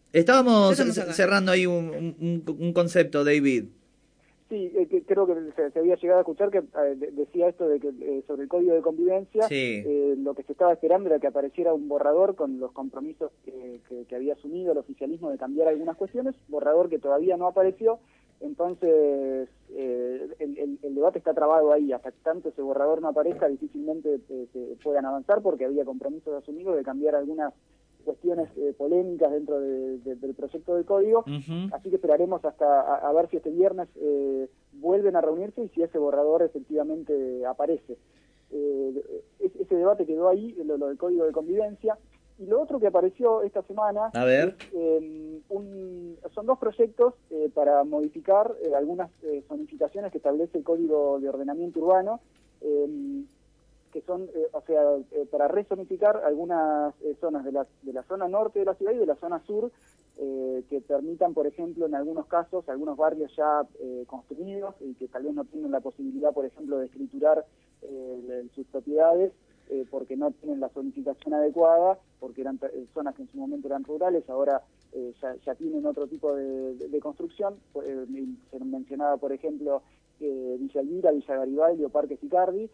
Estábamos Ya estamos acá. cerrando ahí un concepto, David. Sí, creo que se había llegado a escuchar que decía esto de que sobre el código de convivencia, Sí. lo que se estaba esperando era que apareciera un borrador con los compromisos que había asumido el oficialismo de cambiar algunas cuestiones, borrador que todavía no apareció. Entonces el debate está trabado ahí. Hasta tanto ese borrador no aparezca, difícilmente se puedan avanzar, porque había compromisos asumidos de cambiar algunas cuestiones polémicas dentro del proyecto del código. Ujú. Así que esperaremos hasta a ver si este viernes vuelven a reunirse y si ese borrador efectivamente aparece. Ese debate quedó ahí, lo del código de convivencia. Y lo otro que apareció esta semana A es ver. son dos proyectos para modificar algunas zonificaciones que establece el Código de Ordenamiento Urbano, que son, para rezonificar algunas zonas de la zona norte de la ciudad y de la zona sur, que permitan, por ejemplo, en algunos casos, algunos barrios ya construidos y que tal vez no tienen la posibilidad, por ejemplo, de escriturar sus propiedades, porque no tienen la zonificación adecuada, porque eran zonas que en su momento eran rurales, ahora ya tienen otro tipo de construcción. Se mencionaba, por ejemplo, Villa Elvira, Villa Garibaldi o Parque Sicardi.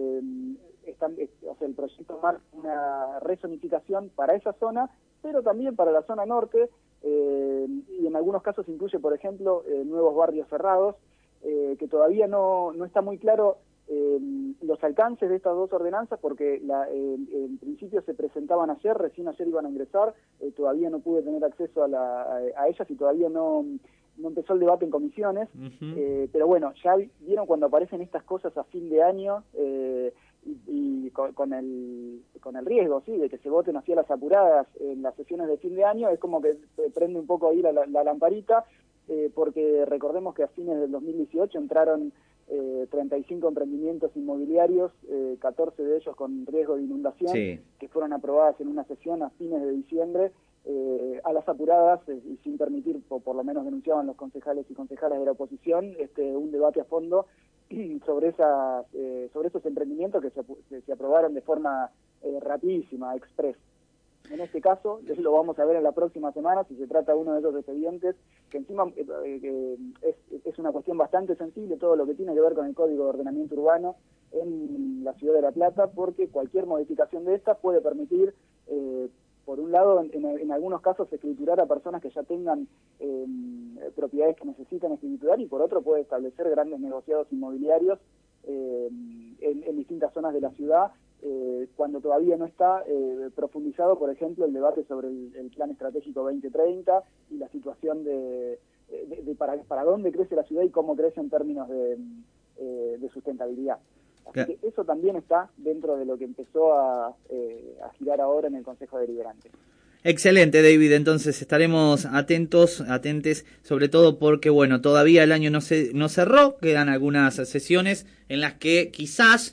El proyecto marca una rezonificación para esa zona, pero también para la zona norte, y en algunos casos incluye, por ejemplo, nuevos barrios cerrados, que todavía no está muy claro los alcances de estas dos ordenanzas, porque en principio se presentaban ayer, recién ayer iban a ingresar, todavía no pude tener acceso a ellas y todavía no empezó el debate en comisiones. Ujú. Pero bueno, ya vieron cuando aparecen estas cosas a fin de año, y con el riesgo, sí, de que se voten así a las apuradas en las sesiones de fin de año, es como que prende un poco ahí la lamparita, porque recordemos que a fines del 2018 entraron 35 emprendimientos inmobiliarios, 14 de ellos con riesgo de inundación, Sí. que fueron aprobadas en una sesión a fines de diciembre, a las apuradas, y sin permitir, por lo menos denunciaban los concejales y concejalas de la oposición, un debate a fondo sobre esos emprendimientos que se aprobaron de forma rapidísima, express. En este caso, lo vamos a ver en la próxima semana, si se trata de uno de esos expedientes, que encima es una cuestión bastante sensible, todo lo que tiene que ver con el Código de Ordenamiento Urbano en la Ciudad de La Plata, porque cualquier modificación de esta puede permitir, por un lado, en algunos casos, escriturar a personas que ya tengan propiedades que necesitan escriturar, y por otro puede establecer grandes negociados inmobiliarios en distintas zonas de la ciudad, cuando todavía no está profundizado, por ejemplo, el debate sobre el Plan Estratégico 2030 y la situación de para dónde crece la ciudad y cómo crece en términos de sustentabilidad. Así que eso también está dentro de lo que empezó a girar ahora en el Consejo Deliberante. Excelente, David. Entonces estaremos atentes, sobre todo porque, bueno, todavía el año no cerró, quedan algunas sesiones en las que quizás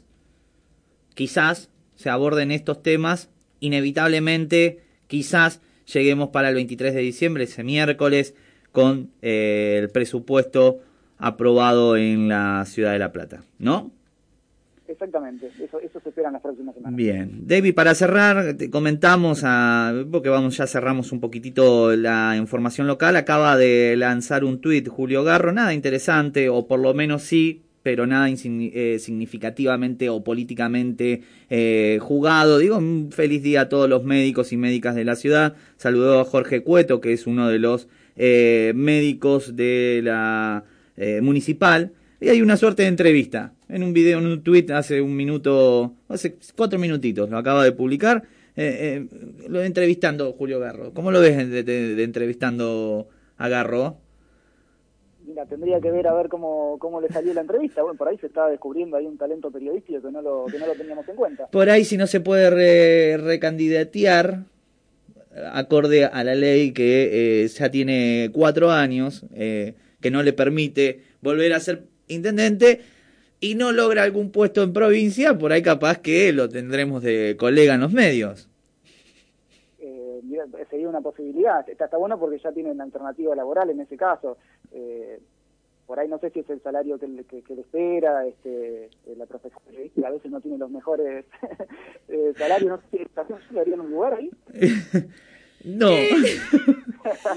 se aborden estos temas, inevitablemente, quizás lleguemos para el 23 de diciembre, ese miércoles, con el presupuesto aprobado en la Ciudad de La Plata, ¿no? Exactamente, eso se espera en las próximas semanas. Bien, David, para cerrar, te comentamos, porque ya cerramos un poquitito la información local, acaba de lanzar un tuit Julio Garro, nada interesante, o por lo menos sí, pero nada significativamente o políticamente jugado. Digo, un feliz día a todos los médicos y médicas de la ciudad. Saludó a Jorge Cueto, que es uno de los médicos de la municipal. Y hay una suerte de entrevista. En un video, en un tweet hace 4 minutitos, lo acaba de publicar. Lo entrevistando Julio Garro. ¿Cómo lo ves de entrevistando a Garro? Mira, tendría que ver a ver cómo le salió la entrevista. Bueno, por ahí se estaba descubriendo ahí un talento periodístico que no lo teníamos en cuenta. Por ahí, si no se puede recandidatear, acorde a la ley que ya tiene 4 años, que no le permite volver a ser intendente, y no logra algún puesto en provincia, por ahí capaz que lo tendremos de colega en los medios. Mira, sería una posibilidad. Está bueno porque ya tiene una alternativa laboral en ese caso. Por ahí no sé si es el salario que le espera, la profesión periodística a veces no tiene los mejores salarios. No sé si le darían un lugar ahí. No.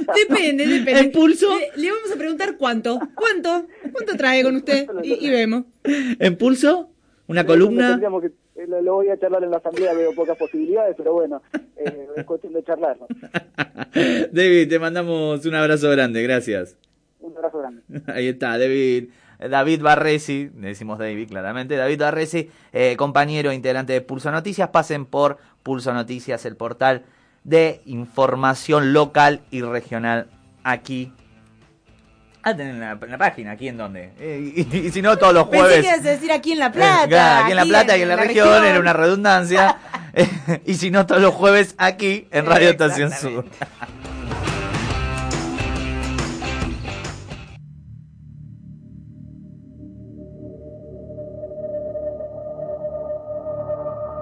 Depende. ¿En pulso? Le vamos a preguntar cuánto trae con usted y vemos. ¿En pulso? ¿Una columna? Lo voy a charlar en la asamblea, veo pocas posibilidades, pero bueno, es cuestión de charlarlo. David, te mandamos un abrazo grande, gracias. Un abrazo grande. Ahí está, David Barresi, le decimos David claramente, David Barresi, compañero integrante de Pulso Noticias. Pasen por Pulso Noticias, el portal de información local y regional aquí. En la página, ¿aquí en dónde? Y si no, todos los jueves. Pensé que ibas a decir aquí en La Plata. Aquí en La Plata y en la región, era una redundancia. Y si no, todos los jueves aquí en Radio Estación Sur.